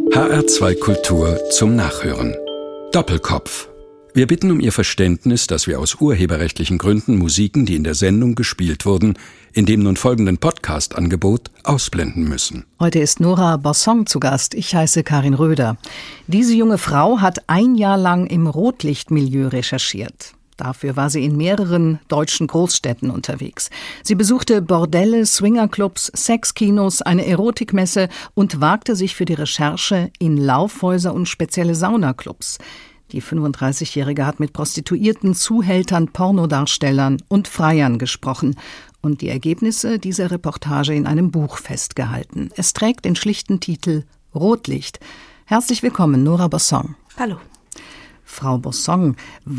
HR2 Kultur zum Nachhören. Doppelkopf. Wir bitten um Ihr Verständnis, dass wir aus urheberrechtlichen Gründen Musiken, die in der Sendung gespielt wurden, in dem nun folgenden Podcast-Angebot ausblenden müssen. Heute ist Nora Bossong zu Gast. Ich heiße Karin Röder. Diese junge Frau hat 1 Jahr lang im Rotlichtmilieu recherchiert. Dafür war sie in mehreren deutschen Großstädten unterwegs. Sie besuchte Bordelle, Swingerclubs, Sexkinos, eine Erotikmesse und wagte sich für die Recherche in Laufhäuser und spezielle Saunaclubs. Die 35-Jährige hat mit Prostituierten, Zuhältern, Pornodarstellern und Freiern gesprochen und die Ergebnisse dieser Reportage in einem Buch festgehalten. Es trägt den schlichten Titel Rotlicht. Herzlich willkommen, Nora Bossong. Hallo. Frau Bossong,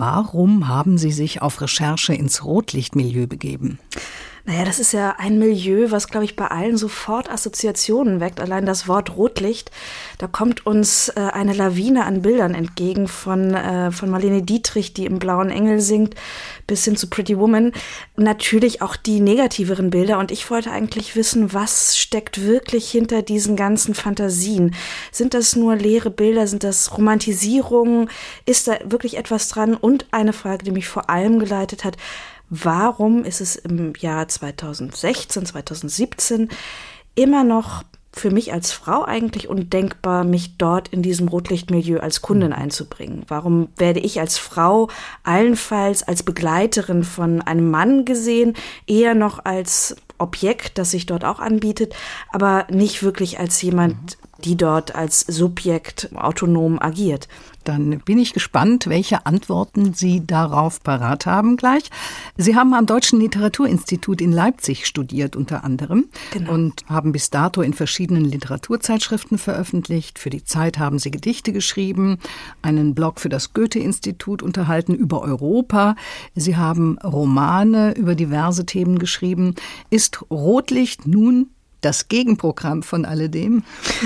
warum haben Sie sich auf Recherche ins Rotlichtmilieu begeben? Naja, das ist ja ein Milieu, was, glaube ich, bei allen sofort Assoziationen weckt. Allein das Wort Rotlicht, da kommt uns eine Lawine an Bildern entgegen von Marlene Dietrich, die im Blauen Engel singt, bis hin zu Pretty Woman. Natürlich auch die negativeren Bilder. Und ich wollte eigentlich wissen, was steckt wirklich hinter diesen ganzen Fantasien? Sind das nur leere Bilder? Sind das Romantisierungen? Ist da wirklich etwas dran? Und eine Frage, die mich vor allem geleitet hat: Warum ist es im Jahr 2016, 2017 immer noch für mich als Frau eigentlich undenkbar, mich dort in diesem Rotlichtmilieu als Kundin einzubringen? Warum werde ich als Frau allenfalls als Begleiterin von einem Mann gesehen, eher noch als Objekt, das sich dort auch anbietet, aber nicht wirklich als jemand, die dort als Subjekt autonom agiert? Dann bin ich gespannt, welche Antworten Sie darauf parat haben gleich. Sie haben am Deutschen Literaturinstitut in Leipzig studiert unter anderem. Genau. Und haben bis dato in verschiedenen Literaturzeitschriften veröffentlicht. Für die Zeit haben Sie Gedichte geschrieben, einen Blog für das Goethe-Institut unterhalten über Europa. Sie haben Romane über diverse Themen geschrieben. Ist Rotlicht nun das Gegenprogramm von alledem?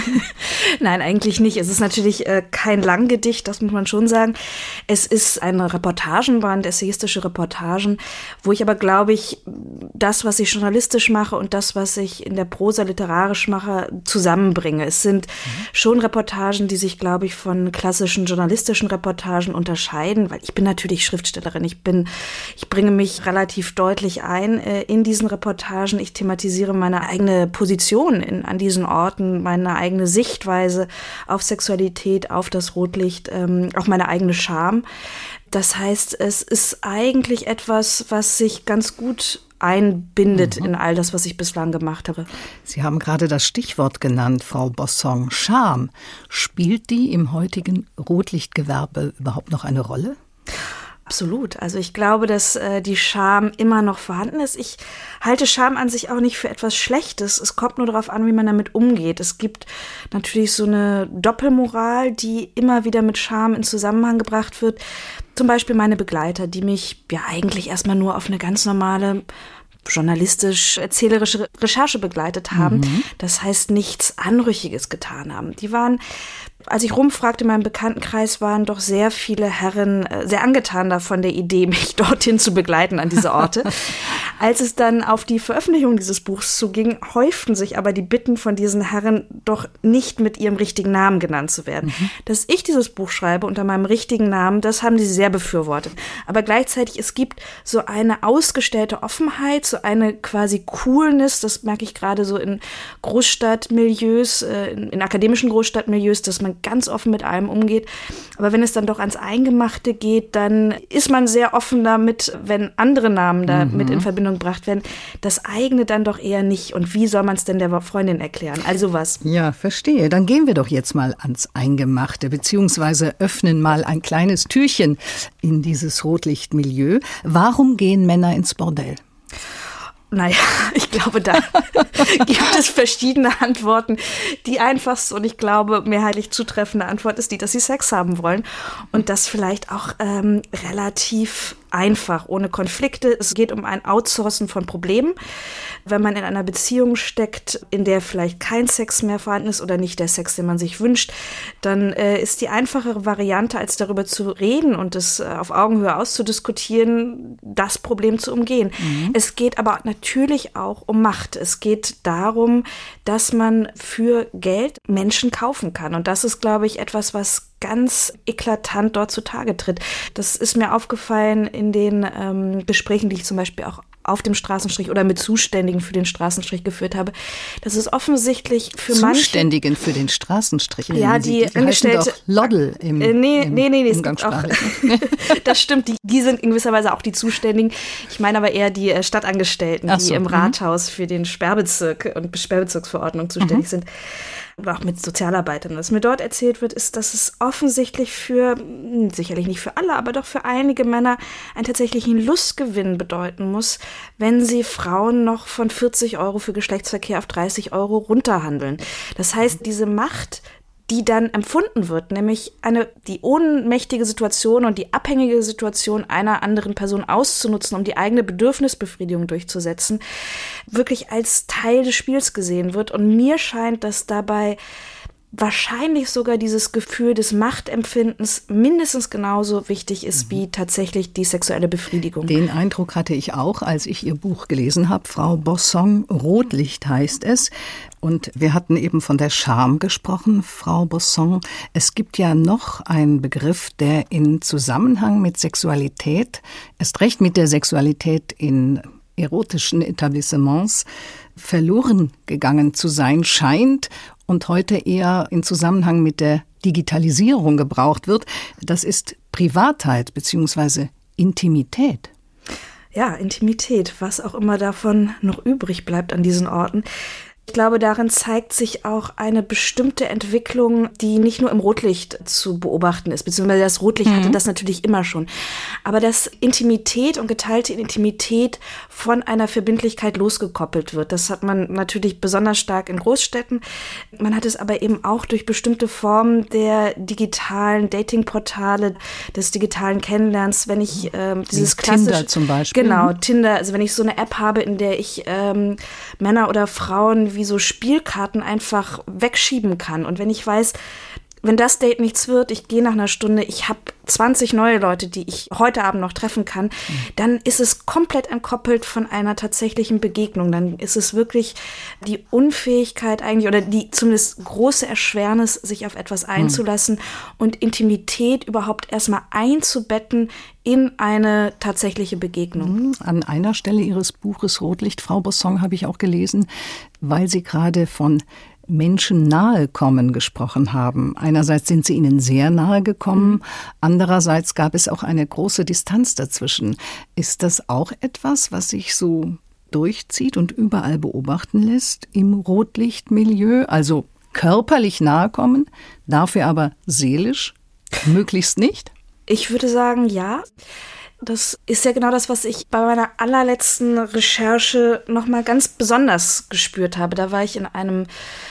Nein, eigentlich nicht. Es ist natürlich kein Langgedicht, das muss man schon sagen. Es ist ein Reportagenband, essayistische Reportagen, wo ich aber, glaube ich, das, was ich journalistisch mache und das, was ich in der Prosa literarisch mache, zusammenbringe. Es sind schon Reportagen, die sich, glaube ich, von klassischen journalistischen Reportagen unterscheiden, weil ich bin natürlich Schriftstellerin. Ich bringe mich relativ deutlich ein in diesen Reportagen. Ich thematisiere meine eigene Position an diesen Orten, meine eigene Sichtweise auf Sexualität, auf das Rotlicht, auch meine eigene Scham. Das heißt, es ist eigentlich etwas, was sich ganz gut einbindet in all das, was ich bislang gemacht habe. Sie haben gerade das Stichwort genannt, Frau Bossong, Scham. Spielt die im heutigen Rotlichtgewerbe überhaupt noch eine Rolle? Absolut. Also ich glaube, dass die Scham immer noch vorhanden ist. Ich halte Scham an sich auch nicht für etwas Schlechtes. Es kommt nur darauf an, wie man damit umgeht. Es gibt natürlich so eine Doppelmoral, die immer wieder mit Scham in Zusammenhang gebracht wird. Zum Beispiel meine Begleiter, die mich ja eigentlich erstmal nur auf eine ganz normale journalistisch-erzählerische Recherche begleitet haben. Das heißt, nichts Anrüchiges getan haben. Die waren, als ich rumfragte in meinem Bekanntenkreis, waren doch sehr viele Herren sehr angetan davon der Idee, mich dorthin zu begleiten an diese Orte. Als es dann auf die Veröffentlichung dieses Buchs zuging, häuften sich aber die Bitten von diesen Herren, doch nicht mit ihrem richtigen Namen genannt zu werden. Dass ich dieses Buch schreibe unter meinem richtigen Namen, das haben sie sehr befürwortet. Aber gleichzeitig, es gibt so eine ausgestellte Offenheit, so eine quasi Coolness, das merke ich gerade so in Großstadtmilieus, in akademischen Großstadtmilieus, dass man ganz offen mit allem umgeht. Aber wenn es dann doch ans Eingemachte geht, dann ist man sehr offen damit, wenn andere Namen da mit in Verbindung gebracht werden. Das eigene dann doch eher nicht. Und wie soll man es denn der Freundin erklären? Also was? Ja, verstehe. Dann gehen wir doch jetzt mal ans Eingemachte, beziehungsweise öffnen mal ein kleines Türchen in dieses Rotlichtmilieu. Warum gehen Männer ins Bordell? Naja, ich glaube, da gibt es verschiedene Antworten. Die einfachste und ich glaube mehrheitlich zutreffende Antwort ist die, dass sie Sex haben wollen und das vielleicht auch relativ einfach, ohne Konflikte. Es geht um ein Outsourcen von Problemen. Wenn man in einer Beziehung steckt, in der vielleicht kein Sex mehr vorhanden ist oder nicht der Sex, den man sich wünscht, dann ist die einfachere Variante, als darüber zu reden und es auf Augenhöhe auszudiskutieren, das Problem zu umgehen. Es geht aber natürlich auch um Macht. Es geht darum, dass man für Geld Menschen kaufen kann. Und das ist, glaube ich, etwas, was ganz eklatant dort zutage tritt. Das ist mir aufgefallen in den Gesprächen, die ich zum Beispiel auch auf dem Straßenstrich oder mit Zuständigen für den Straßenstrich geführt habe. Das ist offensichtlich für manche... Zuständigen für den Straßenstrich? Ja, die Angestellte... Doch Loddel im Umgangssprachlichen. Das stimmt, die sind in gewisser Weise auch die Zuständigen. Ich meine aber eher die Stadtangestellten, die im Rathaus für den Sperrbezirk und Sperrbezirksverordnung zuständig sind. Oder auch mit Sozialarbeitern. Was mir dort erzählt wird, ist, dass es offensichtlich sicherlich nicht für alle, aber doch für einige Männer einen tatsächlichen Lustgewinn bedeuten muss, wenn sie Frauen noch von 40 € für Geschlechtsverkehr auf 30 € runterhandeln. Das heißt, diese Macht, die dann empfunden wird, nämlich die ohnmächtige Situation und die abhängige Situation einer anderen Person auszunutzen, um die eigene Bedürfnisbefriedigung durchzusetzen, wirklich als Teil des Spiels gesehen wird. Und mir scheint, dass dabei wahrscheinlich sogar dieses Gefühl des Machtempfindens mindestens genauso wichtig ist wie tatsächlich die sexuelle Befriedigung. Den Eindruck hatte ich auch, als ich Ihr Buch gelesen habe. Frau Bossong, Rotlicht heißt es. Und wir hatten eben von der Scham gesprochen, Frau Bossong. Es gibt ja noch einen Begriff, der in Zusammenhang mit Sexualität, erst recht mit der Sexualität in erotischen Etablissements, verloren gegangen zu sein scheint und heute eher in Zusammenhang mit der Digitalisierung gebraucht wird. Das ist Privatheit bzw. Intimität. Ja, Intimität, was auch immer davon noch übrig bleibt an diesen Orten. Ich glaube, darin zeigt sich auch eine bestimmte Entwicklung, die nicht nur im Rotlicht zu beobachten ist, beziehungsweise das Rotlicht hatte das natürlich immer schon. Aber dass Intimität und geteilte Intimität von einer Verbindlichkeit losgekoppelt wird, das hat man natürlich besonders stark in Großstädten. Man hat es aber eben auch durch bestimmte Formen der digitalen Datingportale, des digitalen Kennenlernens, wenn ich dieses klassische... Tinder zum Beispiel. Genau, Tinder. Also wenn ich so eine App habe, in der ich Männer oder Frauen wie so Spielkarten einfach wegschieben kann. Und wenn ich weiß, wenn das Date nichts wird, ich gehe nach einer Stunde, ich habe 20 neue Leute, die ich heute Abend noch treffen kann, dann ist es komplett entkoppelt von einer tatsächlichen Begegnung. Dann ist es wirklich die Unfähigkeit eigentlich oder die zumindest große Erschwernis, sich auf etwas einzulassen und Intimität überhaupt erstmal einzubetten in eine tatsächliche Begegnung. An einer Stelle Ihres Buches Rotlicht, Frau Bossong, habe ich auch gelesen, weil Sie gerade von Menschen nahe kommen gesprochen haben. Einerseits sind sie ihnen sehr nahe gekommen, andererseits gab es auch eine große Distanz dazwischen. Ist das auch etwas, was sich so durchzieht und überall beobachten lässt im Rotlichtmilieu? Also körperlich nahe kommen, dafür aber seelisch möglichst nicht? Ich würde sagen, ja. Das ist ja genau das, was ich bei meiner allerletzten Recherche nochmal ganz besonders gespürt habe. Da war ich in einem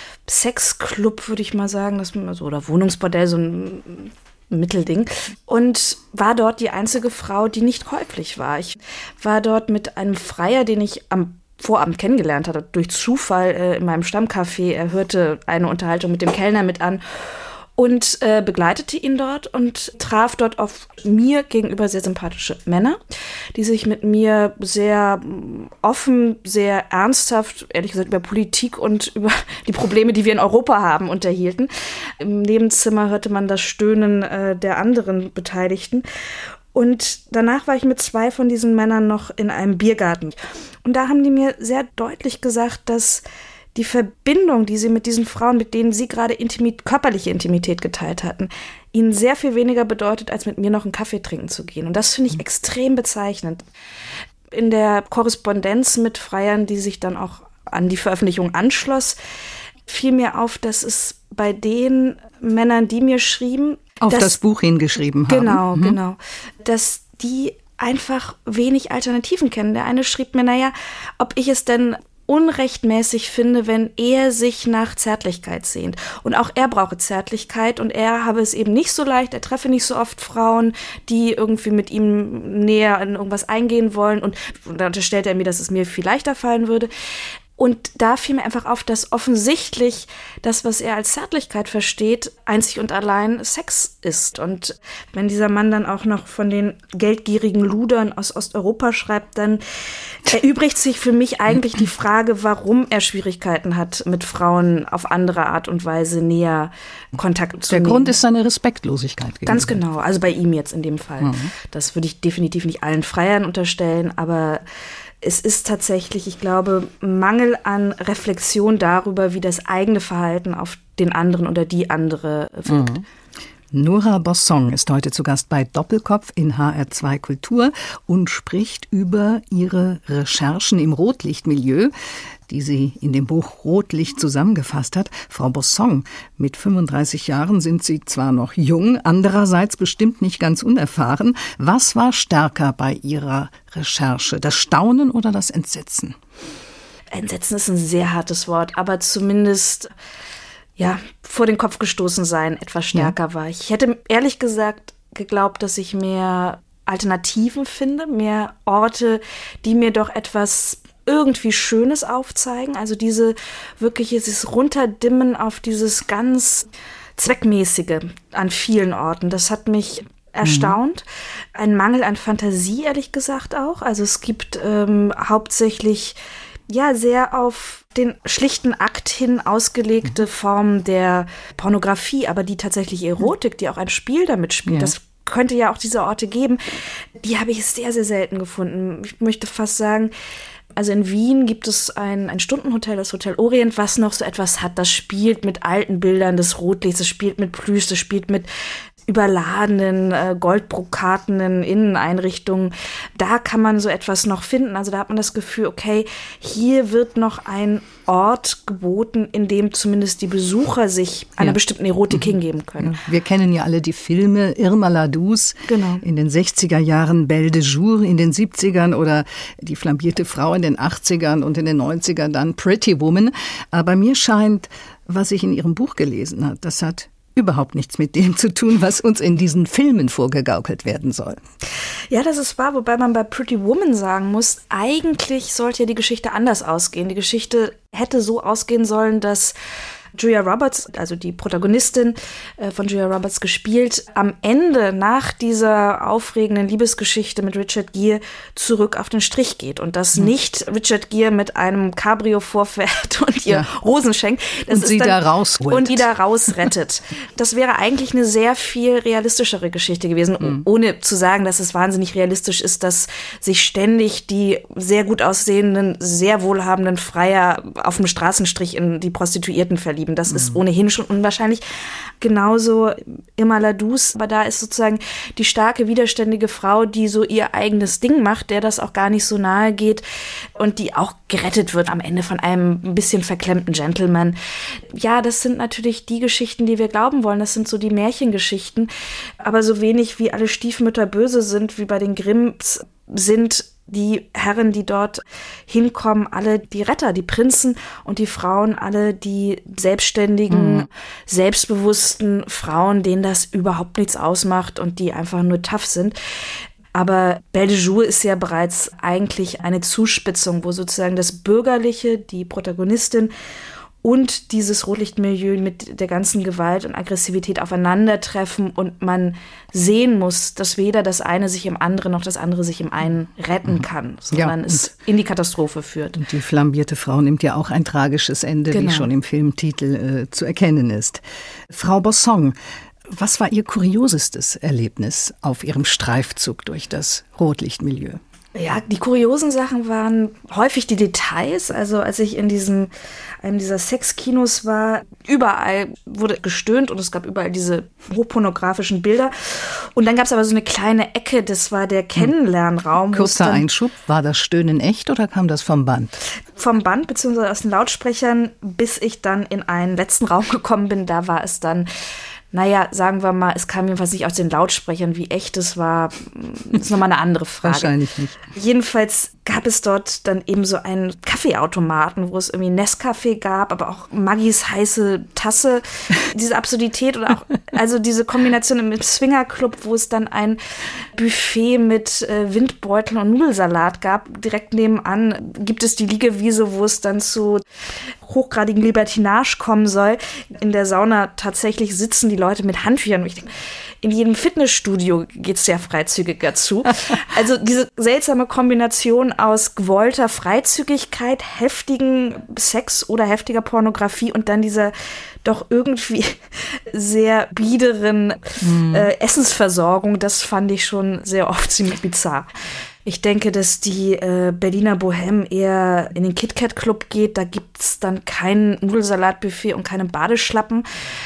Sexclub, würde ich mal sagen, oder Wohnungsbordell, so ein Mittelding. Und war dort die einzige Frau, die nicht käuflich war. Ich war dort mit einem Freier, den ich am Vorabend kennengelernt hatte, durch Zufall in meinem Stammcafé. Er hörte eine Unterhaltung mit dem Kellner mit an und begleitete ihn dort und traf dort auf mir gegenüber sehr sympathische Männer, die sich mit mir sehr offen, sehr ernsthaft, ehrlich gesagt, über Politik und über die Probleme, die wir in Europa haben, unterhielten. Im Nebenzimmer hörte man das Stöhnen der anderen Beteiligten. Und danach war ich mit 2 von diesen Männern noch in einem Biergarten. Und da haben die mir sehr deutlich gesagt, dass die Verbindung, die sie mit diesen Frauen, mit denen sie gerade körperliche Intimität geteilt hatten, ihnen sehr viel weniger bedeutet, als mit mir noch einen Kaffee trinken zu gehen. Und das finde ich extrem bezeichnend. In der Korrespondenz mit Freiern, die sich dann auch an die Veröffentlichung anschloss, fiel mir auf, dass es bei den Männern, die mir schrieben... Auf das Buch hingeschrieben haben. Genau. Dass die einfach wenig Alternativen kennen. Der eine schrieb mir, ob ich es denn unrechtmäßig finde, wenn er sich nach Zärtlichkeit sehnt. Und auch er brauche Zärtlichkeit und er habe es eben nicht so leicht, er treffe nicht so oft Frauen, die irgendwie mit ihm näher in irgendwas eingehen wollen. Und da unterstellt er mir, dass es mir viel leichter fallen würde. Und da fiel mir einfach auf, dass offensichtlich das, was er als Zärtlichkeit versteht, einzig und allein Sex ist. Und wenn dieser Mann dann auch noch von den geldgierigen Ludern aus Osteuropa schreibt, dann erübrigt sich für mich eigentlich die Frage, warum er Schwierigkeiten hat, mit Frauen auf andere Art und Weise näher Kontakt zu nehmen. Der Grund ist seine Respektlosigkeit. Ganz genau, also bei ihm jetzt in dem Fall. Mhm. Das würde ich definitiv nicht allen Freiern unterstellen, aber es ist tatsächlich, ich glaube, Mangel an Reflexion darüber, wie das eigene Verhalten auf den anderen oder die andere wirkt. Mhm. Nora Bossong ist heute zu Gast bei Doppelkopf in HR2 Kultur und spricht über ihre Recherchen im Rotlichtmilieu, die sie in dem Buch Rotlicht zusammengefasst hat. Frau Bossong, mit 35 Jahren sind Sie zwar noch jung, andererseits bestimmt nicht ganz unerfahren. Was war stärker bei Ihrer Recherche, das Staunen oder das Entsetzen? Entsetzen ist ein sehr hartes Wort, aber zumindest vor den Kopf gestoßen sein etwas stärker war. Ich hätte ehrlich gesagt geglaubt, dass ich mehr Alternativen finde, mehr Orte, die mir doch etwas irgendwie Schönes aufzeigen. Also dieses Runterdimmen auf dieses ganz Zweckmäßige an vielen Orten. Das hat mich erstaunt. Ein Mangel an Fantasie, ehrlich gesagt auch. Also es gibt hauptsächlich sehr auf den schlichten Akt hin ausgelegte Formen der Pornografie, aber die tatsächliche Erotik, die auch ein Spiel damit spielt, das könnte ja auch diese Orte geben, die habe ich sehr, sehr selten gefunden. Ich möchte fast sagen, also in Wien gibt es ein Stundenhotel, das Hotel Orient, was noch so etwas hat. Das spielt mit alten Bildern des Rotlichts, das spielt mit Plüsch, das spielt mit überladenen, goldbrokatenen Inneneinrichtungen. Da kann man so etwas noch finden. Also da hat man das Gefühl, okay, hier wird noch ein Ort geboten, in dem zumindest die Besucher sich einer bestimmten Erotik hingeben können. Wir kennen ja alle die Filme Irma la Douce in den 60er Jahren, Belle de Jour in den 70ern oder Die flambierte Frau in den 80ern und in den 90ern dann Pretty Woman. Aber mir scheint, was ich in Ihrem Buch gelesen habe, das hat überhaupt nichts mit dem zu tun, was uns in diesen Filmen vorgegaukelt werden soll. Ja, das ist wahr, wobei man bei Pretty Woman sagen muss, eigentlich sollte ja die Geschichte anders ausgehen. Die Geschichte hätte so ausgehen sollen, dass Julia Roberts, also die Protagonistin von Julia Roberts gespielt, am Ende nach dieser aufregenden Liebesgeschichte mit Richard Gere zurück auf den Strich geht und dass nicht Richard Gere mit einem Cabrio vorfährt und ihr Rosen schenkt. Und sie da rausholt. Und die da rausrettet. Das wäre eigentlich eine sehr viel realistischere Geschichte gewesen, ohne zu sagen, dass es wahnsinnig realistisch ist, dass sich ständig die sehr gut aussehenden, sehr wohlhabenden Freier auf dem Straßenstrich in die Prostituierten verlieben. Das ist ohnehin schon unwahrscheinlich. Genauso Irma la Douce, aber da ist sozusagen die starke, widerständige Frau, die so ihr eigenes Ding macht, der das auch gar nicht so nahe geht und die auch gerettet wird am Ende von einem ein bisschen verklemmten Gentleman. Ja, das sind natürlich die Geschichten, die wir glauben wollen. Das sind so die Märchengeschichten. Aber so wenig wie alle Stiefmütter böse sind, wie bei den Grimms, sind die Herren, die dort hinkommen, alle die Retter, die Prinzen und die Frauen, alle die selbstständigen, selbstbewussten Frauen, denen das überhaupt nichts ausmacht und die einfach nur tough sind. Aber Belle de Jour ist ja bereits eigentlich eine Zuspitzung, wo sozusagen das Bürgerliche, die Protagonistin und dieses Rotlichtmilieu mit der ganzen Gewalt und Aggressivität aufeinandertreffen und man sehen muss, dass weder das eine sich im anderen noch das andere sich im einen retten kann, sondern es in die Katastrophe führt. Und die flambierte Frau nimmt ja auch ein tragisches Ende, wie schon im Filmtitel zu erkennen ist. Frau Bossong, was war Ihr kuriosestes Erlebnis auf Ihrem Streifzug durch das Rotlichtmilieu? Ja, die kuriosen Sachen waren häufig die Details. Also als ich in einem dieser Sexkinos war, überall wurde gestöhnt und es gab überall diese hochpornografischen Bilder. Und dann gab es aber so eine kleine Ecke, das war der Kennenlernraum. Kurzer Einschub, war das Stöhnen echt oder kam das vom Band? Vom Band beziehungsweise aus den Lautsprechern, bis ich dann in einen letzten Raum gekommen bin. Da war es dann naja, sagen wir mal, es kam jedenfalls nicht aus den Lautsprechern, wie echt es war, ist nochmal eine andere Frage. Wahrscheinlich nicht. Jedenfalls gab es dort dann eben so einen Kaffeeautomaten, wo es irgendwie Nescafé gab, aber auch Maggis heiße Tasse. Diese Absurdität oder auch, also diese Kombination im Swingerclub, wo es dann ein Buffet mit Windbeuteln und Nudelsalat gab. Direkt nebenan gibt es die Liegewiese, wo es dann zu hochgradigen Libertinage kommen soll. In der Sauna tatsächlich sitzen die Leute mit Handtüchern. Ich denke, in jedem Fitnessstudio geht es sehr freizügiger zu. Also diese seltsame Kombination aus gewollter Freizügigkeit, heftigen Sex oder heftiger Pornografie und dann dieser doch irgendwie sehr biederen Essensversorgung, das fand ich schon sehr oft ziemlich bizarr. Ich denke, dass die Berliner Bohème eher in den KitKat-Club geht. Da gibt's dann kein Nudelsalatbuffet und keine Badeschlappen.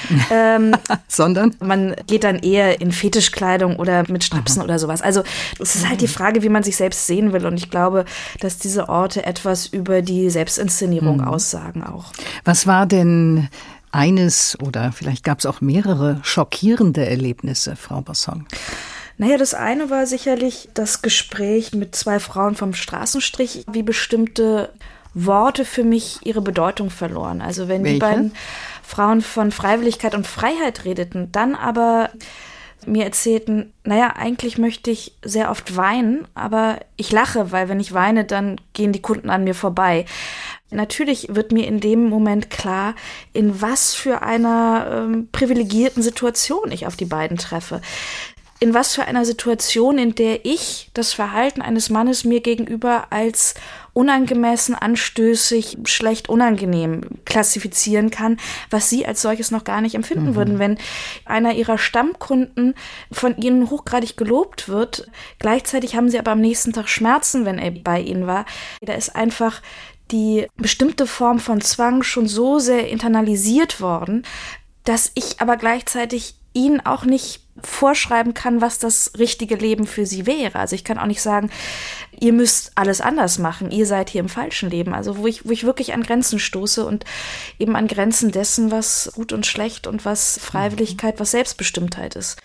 Sondern? Man geht dann eher in Fetischkleidung oder mit Strapsen oder sowas. Also es ist halt die Frage, wie man sich selbst sehen will. Und ich glaube, dass diese Orte etwas über die Selbstinszenierung aussagen auch. Was war denn eines oder vielleicht gab es auch mehrere schockierende Erlebnisse, Frau Bossong? Naja, das eine war sicherlich das Gespräch mit 2 Frauen vom Straßenstrich, wie bestimmte Worte für mich ihre Bedeutung verloren. Also wenn die beiden Frauen von Freiwilligkeit und Freiheit redeten, dann aber mir erzählten, naja, eigentlich möchte ich sehr oft weinen, aber ich lache, weil wenn ich weine, dann gehen die Kunden an mir vorbei. Natürlich wird mir in dem Moment klar, in was für einer privilegierten Situation ich auf die beiden treffe. In was für einer Situation, in der ich das Verhalten eines Mannes mir gegenüber als unangemessen, anstößig, schlecht, unangenehm klassifizieren kann, was sie als solches noch gar nicht empfinden würden. Wenn einer ihrer Stammkunden von ihnen hochgradig gelobt wird, gleichzeitig haben sie aber am nächsten Tag Schmerzen, wenn er bei ihnen war. Da ist einfach die bestimmte Form von Zwang schon so sehr internalisiert worden, dass ich aber gleichzeitig ihnen auch nicht vorschreiben kann, was das richtige Leben für sie wäre. Also ich kann auch nicht sagen, ihr müsst alles anders machen, ihr seid hier im falschen Leben. Also wo ich wirklich an Grenzen stoße und eben an Grenzen dessen, was gut und schlecht und was Freiwilligkeit, was Selbstbestimmtheit ist.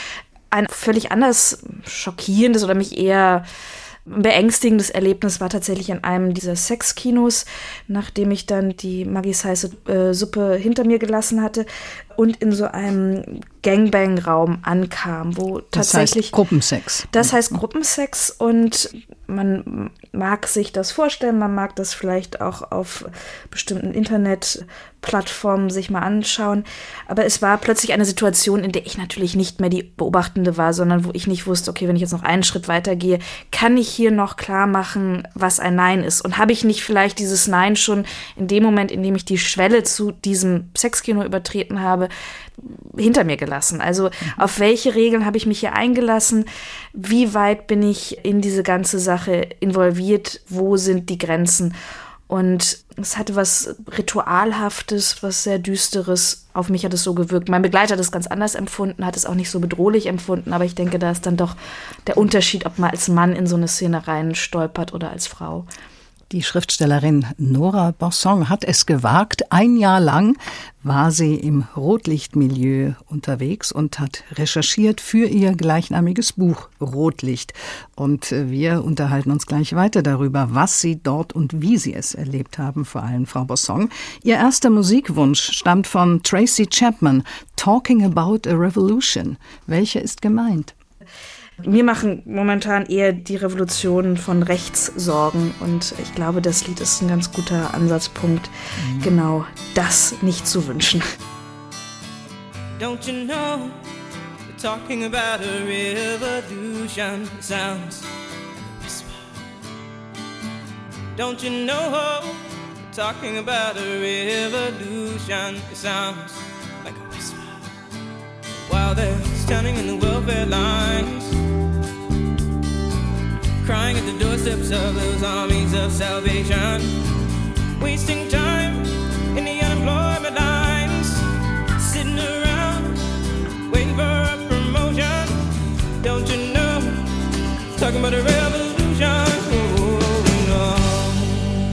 Ein völlig anders schockierendes oder mich eher beängstigendes Erlebnis war tatsächlich in einem dieser Sexkinos, nachdem ich dann die Maggis heiße Suppe hinter mir gelassen hatte und in so einem Gangbang-Raum ankam, wo tatsächlich... Das heißt Gruppensex. Das heißt Gruppensex und man mag sich das vorstellen, man mag das vielleicht auch auf bestimmten Internetplattformen sich mal anschauen, aber es war plötzlich eine Situation, in der ich natürlich nicht mehr die Beobachtende war, sondern wo ich nicht wusste, okay, wenn ich jetzt noch einen Schritt weitergehe, kann ich hier noch klar machen, was ein Nein ist und habe ich nicht vielleicht dieses Nein schon in dem Moment, in dem ich die Schwelle zu diesem Sexkino übertreten habe, hinter mir gelassen. Also auf welche Regeln habe ich mich hier eingelassen? Wie weit bin ich in diese ganze Sache involviert? Wo sind die Grenzen? Und es hatte was Ritualhaftes, was sehr Düsteres. Auf mich hat es so gewirkt. Mein Begleiter hat es ganz anders empfunden, hat es auch nicht so bedrohlich empfunden. Aber ich denke, da ist dann doch der Unterschied, ob man als Mann in so eine Szene rein stolpert oder als Frau. Die Schriftstellerin Nora Bossong hat es gewagt. 1 Jahr lang war sie im Rotlichtmilieu unterwegs und hat recherchiert für ihr gleichnamiges Buch Rotlicht. Und wir unterhalten uns gleich weiter darüber, was sie dort und wie sie es erlebt haben, vor allem Frau Bossong. Ihr erster Musikwunsch stammt von Tracy Chapman, Talking About a Revolution. Welche ist gemeint? Mir machen momentan eher die Revolutionen von rechts Sorgen und ich glaube, das Lied ist ein ganz guter Ansatzpunkt, genau das nicht zu wünschen. Don't you know, we're talking about a revolution, it sounds like a whisper. Don't you know, we're talking about a revolution, it sounds like a whisper. While they're standing in the welfare lines, crying at the doorsteps of those armies of salvation, wasting time in the unemployment lines, sitting around waiting for a promotion. Don't you know, talking about a revolution.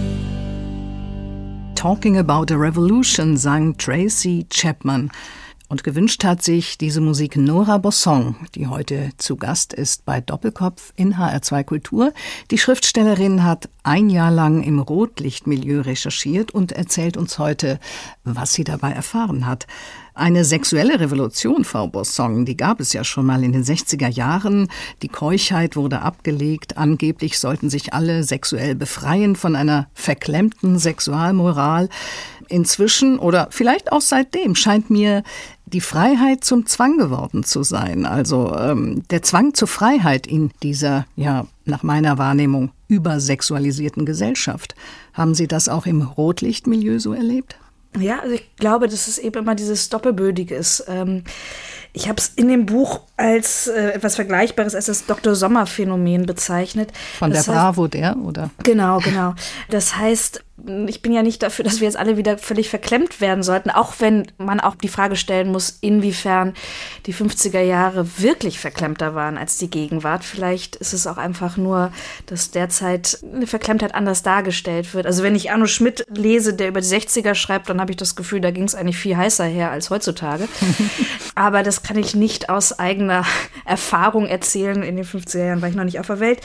Talking About a Revolution sang Tracy Chapman. Und gewünscht hat sich diese Musik Nora Bosson, die heute zu Gast ist bei Doppelkopf in HR2 Kultur. Die Schriftstellerin hat ein Jahr lang im Rotlichtmilieu recherchiert und erzählt uns heute, was sie dabei erfahren hat. Eine sexuelle Revolution, Frau Bosson, die gab es ja schon mal in den 60er Jahren. Die Keuschheit wurde abgelegt. Angeblich sollten sich alle sexuell befreien von einer verklemmten Sexualmoral. Inzwischen oder vielleicht auch seitdem scheint mir die Freiheit zum Zwang geworden zu sein. Also der Zwang zur Freiheit in dieser, ja, nach meiner Wahrnehmung, übersexualisierten Gesellschaft. Haben Sie das auch im Rotlichtmilieu so erlebt? Ja, also ich glaube, dass es eben immer dieses Doppelbödige ist. Ich habe es in dem Buch als etwas Vergleichbares als das Dr. Sommer-Phänomen bezeichnet. Von der Bravo, oder? Genau. Das heißt, ich bin ja nicht dafür, dass wir jetzt alle wieder völlig verklemmt werden sollten, auch wenn man auch die Frage stellen muss, inwiefern die 50er Jahre wirklich verklemmter waren als die Gegenwart. Vielleicht ist es auch einfach nur, dass derzeit eine Verklemmtheit anders dargestellt wird. Also wenn ich Arno Schmidt lese, der über die 60er schreibt, dann habe ich das Gefühl, da ging es eigentlich viel heißer her als heutzutage. Aber das kann ich nicht aus eigener Erfahrung erzählen. In den 50er Jahren war ich noch nicht auf der Welt.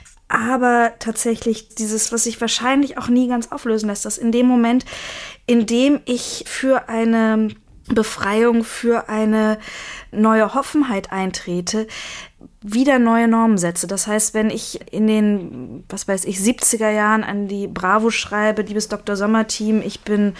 Aber tatsächlich dieses, was sich wahrscheinlich auch nie ganz auflösen lässt, dass in dem Moment, in dem ich für eine Befreiung, für eine neue Offenheit eintrete, wieder neue Normen setze. Das heißt, wenn ich in den, 70er Jahren an die Bravo schreibe, liebes Dr. Sommer-Team, ich bin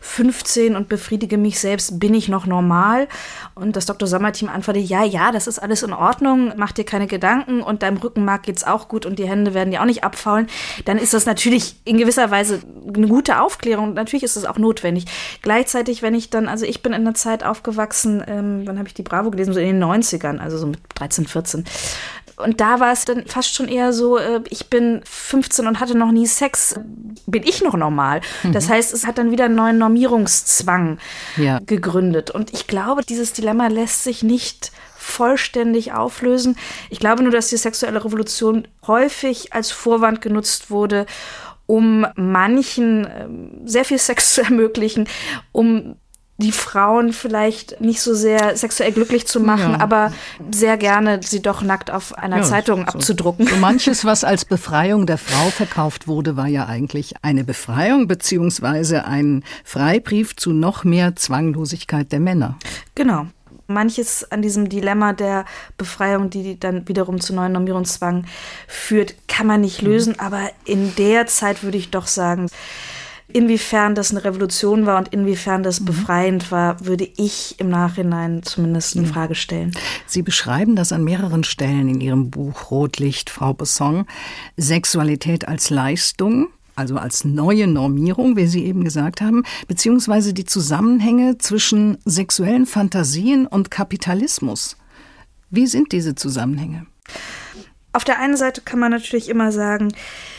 15 und befriedige mich selbst, bin ich noch normal? Und das Dr. Sommer-Team antwortet, ja, das ist alles in Ordnung, mach dir keine Gedanken und deinem Rückenmark geht's auch gut und die Hände werden dir auch nicht abfaulen, dann ist das natürlich in gewisser Weise eine gute Aufklärung und natürlich ist das auch notwendig. Gleichzeitig, wenn ich dann, also ich bin in einer Zeit aufgewachsen, wann habe ich die Bravo gelesen? So in den 90ern, also so mit 13, 14. Und da war es dann fast schon eher so, ich bin 15 und hatte noch nie Sex, bin ich noch normal? Das heißt, es hat dann wieder einen neuen Normierungszwang gegründet. Und ich glaube, dieses Dilemma lässt sich nicht vollständig auflösen. Ich glaube nur, dass die sexuelle Revolution häufig als Vorwand genutzt wurde, um manchen sehr viel Sex zu ermöglichen, um die Frauen vielleicht nicht so sehr sexuell glücklich zu machen, aber sehr gerne sie doch nackt auf einer Zeitung abzudrucken. So manches, was als Befreiung der Frau verkauft wurde, war ja eigentlich eine Befreiung beziehungsweise ein Freibrief zu noch mehr Zwanglosigkeit der Männer. Genau. Manches an diesem Dilemma der Befreiung, die dann wiederum zu neuen Normierungszwang führt, kann man nicht lösen. Aber in der Zeit würde ich doch sagen, inwiefern das eine Revolution war und inwiefern das befreiend war, würde ich im Nachhinein zumindest in Frage stellen. Sie beschreiben das an mehreren Stellen in Ihrem Buch Rotlicht, Frau Bosson. Sexualität als Leistung, also als neue Normierung, wie Sie eben gesagt haben, beziehungsweise die Zusammenhänge zwischen sexuellen Fantasien und Kapitalismus. Wie sind diese Zusammenhänge? Auf der einen Seite kann man natürlich immer sagen,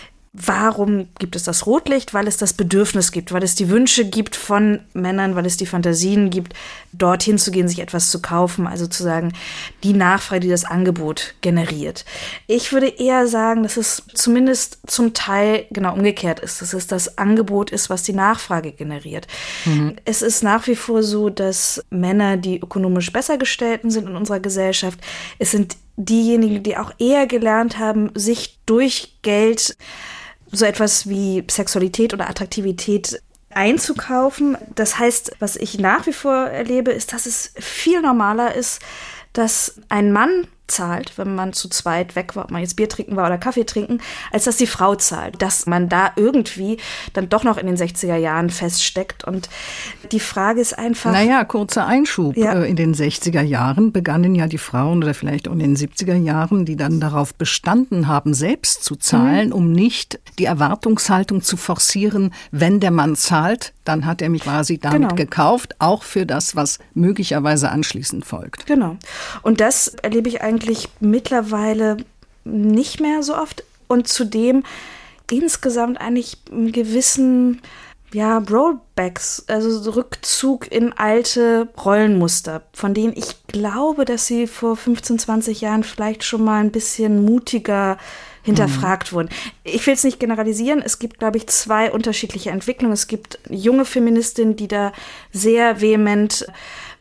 warum gibt es das Rotlicht? Weil es das Bedürfnis gibt, weil es die Wünsche gibt von Männern, weil es die Fantasien gibt, dorthin zu gehen, sich etwas zu kaufen, also zu sagen, die Nachfrage, die das Angebot generiert. Ich würde eher sagen, dass es zumindest zum Teil genau umgekehrt ist, dass es das Angebot ist, was die Nachfrage generiert. Es ist nach wie vor so, dass Männer, die ökonomisch besser gestellten sind in unserer Gesellschaft, es sind diejenigen, die auch eher gelernt haben, sich durch Geld so etwas wie Sexualität oder Attraktivität einzukaufen. Das heißt, was ich nach wie vor erlebe, ist, dass es viel normaler ist, dass ein Mann zahlt, wenn man zu zweit weg war, ob man jetzt Bier trinken war oder Kaffee trinken, als dass die Frau zahlt. Dass man da irgendwie dann doch noch in den 60er Jahren feststeckt. Und die Frage ist einfach... Kurzer Einschub. Ja. In den 60er Jahren begannen ja die Frauen oder vielleicht auch in den 70er Jahren, die dann darauf bestanden haben, selbst zu zahlen, um nicht die Erwartungshaltung zu forcieren, wenn der Mann zahlt, dann hat er mich quasi damit gekauft, auch für das, was möglicherweise anschließend folgt. Genau. Und das erlebe ich eigentlich mittlerweile nicht mehr so oft und zudem insgesamt eigentlich einen gewissen Rollbacks, also so Rückzug in alte Rollenmuster, von denen ich glaube, dass sie vor 15, 20 Jahren vielleicht schon mal ein bisschen mutiger hinterfragt wurden. Ich will es nicht generalisieren. Es gibt, glaube ich, zwei unterschiedliche Entwicklungen. Es gibt junge Feministinnen, die da sehr vehement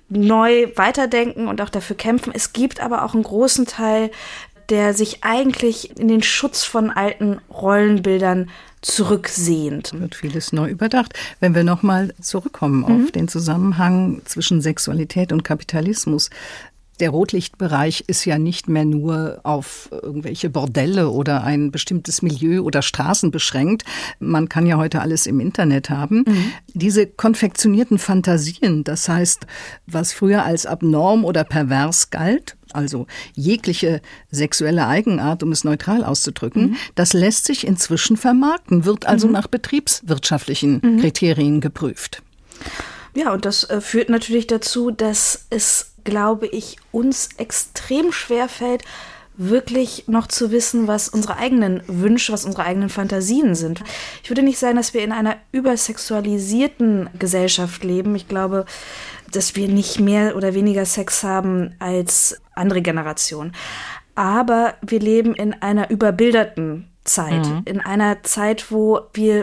neu weiterdenken und auch dafür kämpfen. Es gibt aber auch einen großen Teil, der sich eigentlich in den Schutz von alten Rollenbildern zurücksehnt. Wird vieles neu überdacht. Wenn wir nochmal zurückkommen auf den Zusammenhang zwischen Sexualität und Kapitalismus. Der Rotlichtbereich ist ja nicht mehr nur auf irgendwelche Bordelle oder ein bestimmtes Milieu oder Straßen beschränkt. Man kann ja heute alles im Internet haben. Diese konfektionierten Fantasien, das heißt, was früher als abnorm oder pervers galt, also jegliche sexuelle Eigenart, um es neutral auszudrücken, das lässt sich inzwischen vermarkten, wird also nach betriebswirtschaftlichen Kriterien geprüft. Ja, und das führt natürlich dazu, dass es, glaube ich, uns extrem schwer fällt, wirklich noch zu wissen, was unsere eigenen Wünsche, was unsere eigenen Fantasien sind. Ich würde nicht sagen, dass wir in einer übersexualisierten Gesellschaft leben. Ich glaube, dass wir nicht mehr oder weniger Sex haben als andere Generationen. Aber wir leben in einer überbilderten Zeit, in einer Zeit, wo wir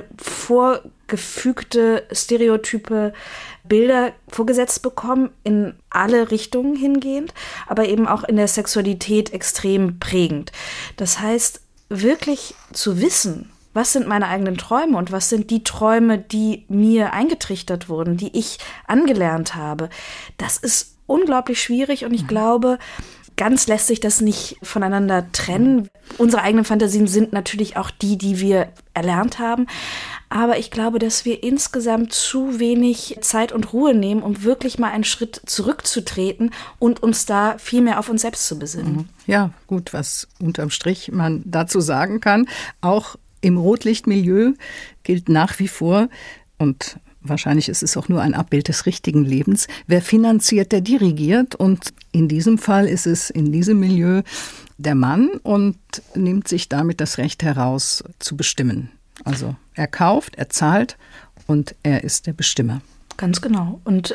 vorgefügte Stereotype Bilder vorgesetzt bekommen, in alle Richtungen hingehend, aber eben auch in der Sexualität extrem prägend. Das heißt, wirklich zu wissen, was sind meine eigenen Träume und was sind die Träume, die mir eingetrichtert wurden, die ich angelernt habe, das ist unglaublich schwierig und ich glaube, ganz lässt sich das nicht voneinander trennen. Unsere eigenen Fantasien sind natürlich auch die wir erlernt haben. Aber ich glaube, dass wir insgesamt zu wenig Zeit und Ruhe nehmen, um wirklich mal einen Schritt zurückzutreten und uns da viel mehr auf uns selbst zu besinnen. Ja, gut, was unterm Strich man dazu sagen kann. Auch im Rotlichtmilieu gilt nach wie vor, und wahrscheinlich ist es auch nur ein Abbild des richtigen Lebens, wer finanziert, der dirigiert. Und in diesem Fall ist es in diesem Milieu der Mann und nimmt sich damit das Recht heraus, zu bestimmen. Also er kauft, er zahlt und er ist der Bestimmer. Ganz genau. Und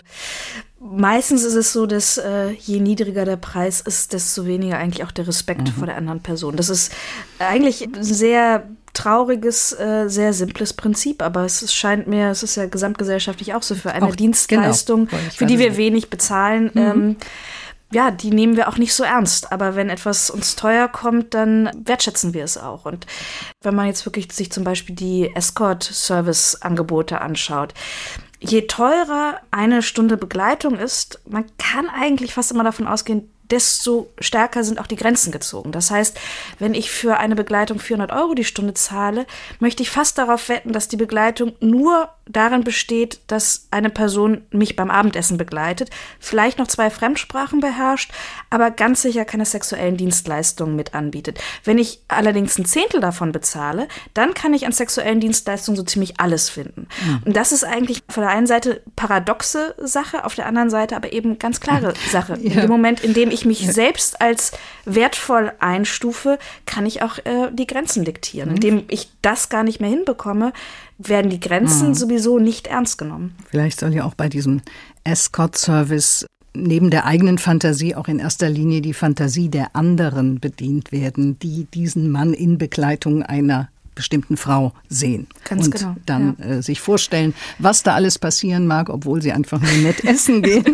meistens ist es so, dass je niedriger der Preis ist, desto weniger eigentlich auch der Respekt vor der anderen Person. Das ist eigentlich ein sehr trauriges, sehr simples Prinzip, aber es scheint mir, es ist ja gesamtgesellschaftlich auch so, für eine Dienstleistung, für die wir wenig bezahlen, ja, die nehmen wir auch nicht so ernst. Aber wenn etwas uns teuer kommt, dann wertschätzen wir es auch. Und wenn man jetzt wirklich sich zum Beispiel die Escort-Service-Angebote anschaut, je teurer eine Stunde Begleitung ist, man kann eigentlich fast immer davon ausgehen, desto stärker sind auch die Grenzen gezogen. Das heißt, wenn ich für eine Begleitung 400 € die Stunde zahle, möchte ich fast darauf wetten, dass die Begleitung nur darin besteht, dass eine Person mich beim Abendessen begleitet, vielleicht noch 2 Fremdsprachen beherrscht, aber ganz sicher keine sexuellen Dienstleistungen mit anbietet. Wenn ich allerdings 1/10 davon bezahle, dann kann ich an sexuellen Dienstleistungen so ziemlich alles finden. Und das ist eigentlich von der einen Seite paradoxe Sache, auf der anderen Seite aber eben ganz klare Sache. In dem Moment, in dem ich mich selbst als wertvoll einstufe, kann ich auch die Grenzen diktieren. Indem ich das gar nicht mehr hinbekomme, werden die Grenzen sowieso nicht ernst genommen. Vielleicht soll ja auch bei diesem Escort-Service neben der eigenen Fantasie auch in erster Linie die Fantasie der anderen bedient werden, die diesen Mann in Begleitung einer bestimmten Frau sehen. Ganz und genau, dann sich vorstellen, was da alles passieren mag, obwohl sie einfach nur nett essen gehen.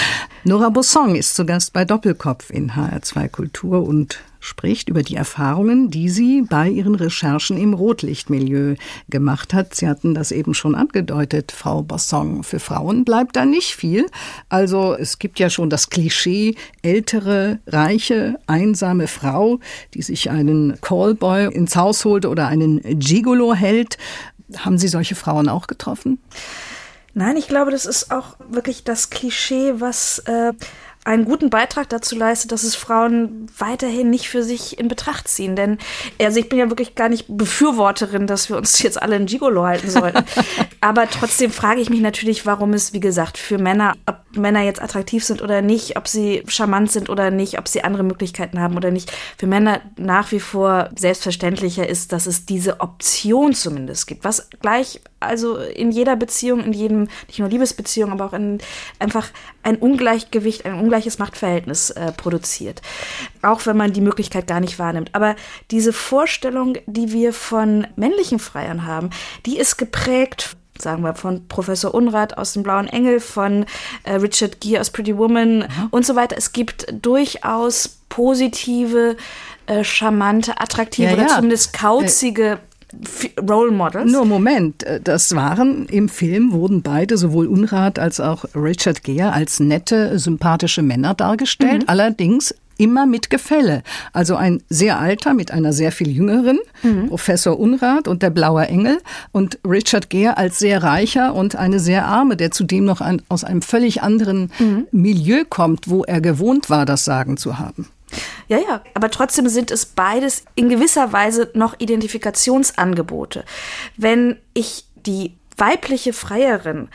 Nora Bossong ist zu Gast bei Doppelkopf in HR2 Kultur und spricht über die Erfahrungen, die sie bei ihren Recherchen im Rotlichtmilieu gemacht hat. Sie hatten das eben schon angedeutet, Frau Bossong. Für Frauen bleibt da nicht viel. Also es gibt ja schon das Klischee, ältere, reiche, einsame Frau, die sich einen Callboy ins Haus holt oder einen Gigolo hält. Haben Sie solche Frauen auch getroffen? Nein, ich glaube, das ist auch wirklich das Klischee, was einen guten Beitrag dazu leistet, dass es Frauen weiterhin nicht für sich in Betracht ziehen. Denn also ich bin ja wirklich gar nicht Befürworterin, dass wir uns jetzt alle in Gigolo halten sollten. Aber trotzdem frage ich mich natürlich, warum es, wie gesagt, für Männer, ob Männer jetzt attraktiv sind oder nicht, ob sie charmant sind oder nicht, ob sie andere Möglichkeiten haben oder nicht, für Männer nach wie vor selbstverständlicher ist, dass es diese Option zumindest gibt. Was gleich also in jeder Beziehung, in jedem, nicht nur Liebesbeziehung, aber auch in einfach ein Ungleichgewicht, ein ungleiches Machtverhältnis produziert. Auch wenn man die Möglichkeit gar nicht wahrnimmt. Aber diese Vorstellung, die wir von männlichen Freiern haben, die ist geprägt sagen wir, von Professor Unrat aus dem Blauen Engel, von Richard Gere aus Pretty Woman und so weiter. Es gibt durchaus positive, charmante, attraktive oder zumindest kauzige Role Models. Nur Moment, das waren im Film, wurden beide, sowohl Unrat als auch Richard Gere, als nette, sympathische Männer dargestellt, allerdings immer mit Gefälle. Also ein sehr alter mit einer sehr viel jüngeren, Professor Unrat und der Blaue Engel, und Richard Gere als sehr reicher und eine sehr arme, der zudem noch aus einem völlig anderen Milieu kommt, wo er gewohnt war, das Sagen zu haben. Ja, aber trotzdem sind es beides in gewisser Weise noch Identifikationsangebote. Wenn ich die weibliche Freierin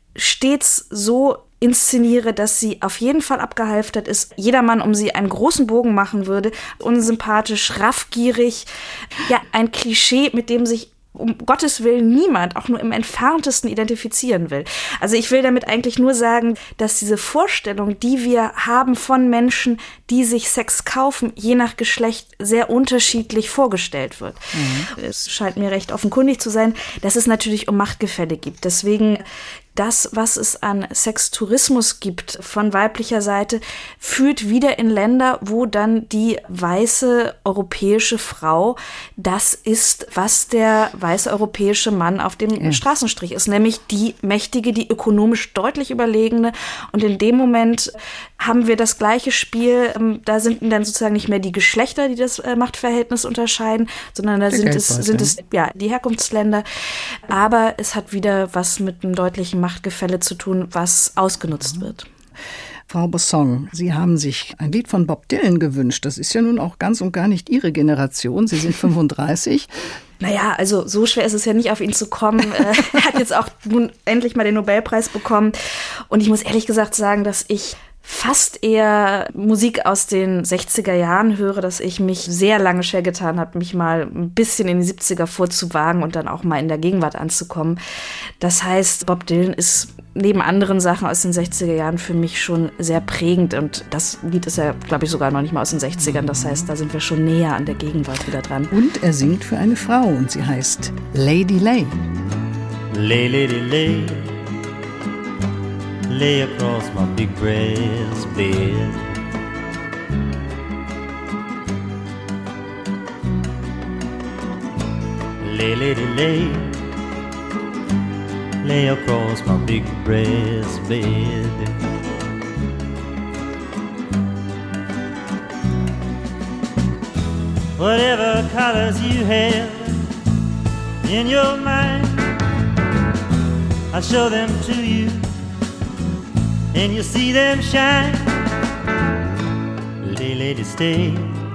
stets so inszeniere, dass sie auf jeden Fall abgehalftert ist, jedermann um sie einen großen Bogen machen würde, unsympathisch, raffgierig, ja, ein Klischee, mit dem sich um Gottes Willen niemand auch nur im Entferntesten identifizieren will. Also ich will damit eigentlich nur sagen, dass diese Vorstellung, die wir haben von Menschen, die sich Sex kaufen, je nach Geschlecht sehr unterschiedlich vorgestellt wird. Es scheint mir recht offenkundig zu sein, dass es natürlich um Machtgefälle gibt. Deswegen das, was es an Sextourismus gibt von weiblicher Seite, führt wieder in Länder, wo dann die weiße europäische Frau das ist, was der weiße europäische Mann auf dem Straßenstrich ist, nämlich die mächtige, die ökonomisch deutlich überlegene. Und in dem Moment haben wir das gleiche Spiel, da sind dann sozusagen nicht mehr die Geschlechter, die das Machtverhältnis unterscheiden, sondern da sind es die Herkunftsländer. Aber es hat wieder was mit einem deutlichen Machtgefälle zu tun, was ausgenutzt wird. Frau Bosson, Sie haben sich ein Lied von Bob Dylan gewünscht. Das ist ja nun auch ganz und gar nicht Ihre Generation. Sie sind 35. Naja, also so schwer ist es ja nicht, auf ihn zu kommen. Er hat jetzt auch nun endlich mal den Nobelpreis bekommen. Und ich muss ehrlich gesagt sagen, dass ich fast eher Musik aus den 60er Jahren höre, dass ich mich sehr lange schwer getan habe, mich mal ein bisschen in die 70er vorzuwagen und dann auch mal in der Gegenwart anzukommen. Das heißt, Bob Dylan ist neben anderen Sachen aus den 60er Jahren für mich schon sehr prägend, und das Lied ist ja, glaube ich, sogar noch nicht mal aus den 60ern. Das heißt, da sind wir schon näher an der Gegenwart wieder dran. Und er singt für eine Frau und sie heißt Lady Lay. Lay, lady, lay. Lay across my big brass bed. Lay, lady, lay. Lay across my big brass bed. Whatever colors you have in your mind, I'll show them to you, and you'll see them shine. Lay, lady, stay.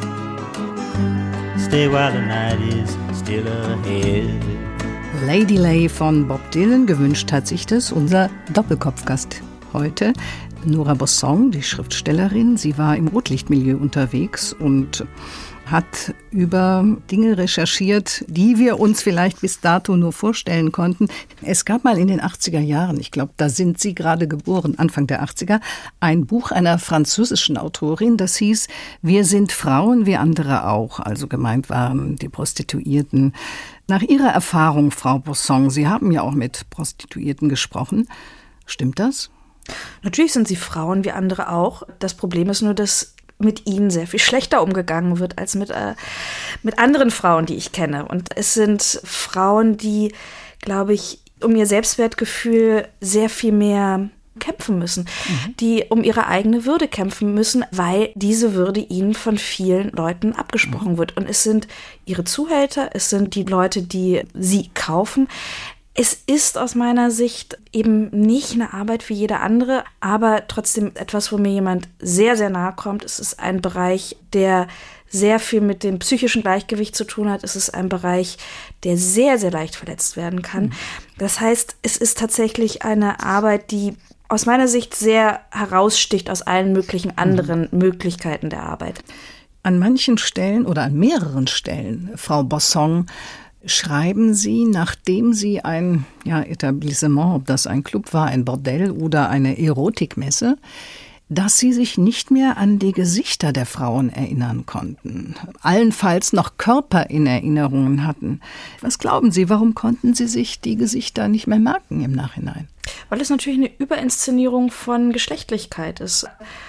Stay while the night is still ahead. Lady Lay von Bob Dylan, gewünscht hat sich das unser Doppelkopfgast heute. Nora Bosson, die Schriftstellerin. Sie war im Rotlichtmilieu unterwegs und hat über Dinge recherchiert, die wir uns vielleicht bis dato nur vorstellen konnten. Es gab mal in den 80er Jahren, ich glaube, da sind Sie gerade geboren, Anfang der 80er, ein Buch einer französischen Autorin, das hieß Wir sind Frauen wie andere auch. Also gemeint waren die Prostituierten. Nach Ihrer Erfahrung, Frau Bosson, Sie haben ja auch mit Prostituierten gesprochen. Stimmt das? Natürlich sind sie Frauen wie andere auch. Das Problem ist nur, dass mit ihnen sehr viel schlechter umgegangen wird als mit anderen Frauen, die ich kenne. Und es sind Frauen, die, glaube ich, um ihr Selbstwertgefühl sehr viel mehr kämpfen müssen, die um ihre eigene Würde kämpfen müssen, weil diese Würde ihnen von vielen Leuten abgesprochen wird. Und es sind ihre Zuhälter, es sind die Leute, die sie kaufen. Es ist aus meiner Sicht eben nicht eine Arbeit wie jede andere, aber trotzdem etwas, wo mir jemand sehr, sehr nahe kommt. Es ist ein Bereich, der sehr viel mit dem psychischen Gleichgewicht zu tun hat. Es ist ein Bereich, der sehr, sehr leicht verletzt werden kann. Das heißt, es ist tatsächlich eine Arbeit, die aus meiner Sicht sehr heraussticht aus allen möglichen anderen Möglichkeiten der Arbeit. An manchen Stellen oder an mehreren Stellen, Frau Bosson, schreiben Sie, nachdem Sie ein Etablissement, ob das ein Club war, ein Bordell oder eine Erotikmesse, dass sie sich nicht mehr an die Gesichter der Frauen erinnern konnten, allenfalls noch Körper in Erinnerungen hatten. Was glauben Sie, warum konnten Sie sich die Gesichter nicht mehr merken im Nachhinein? Weil es natürlich eine Überinszenierung von Geschlechtlichkeit ist.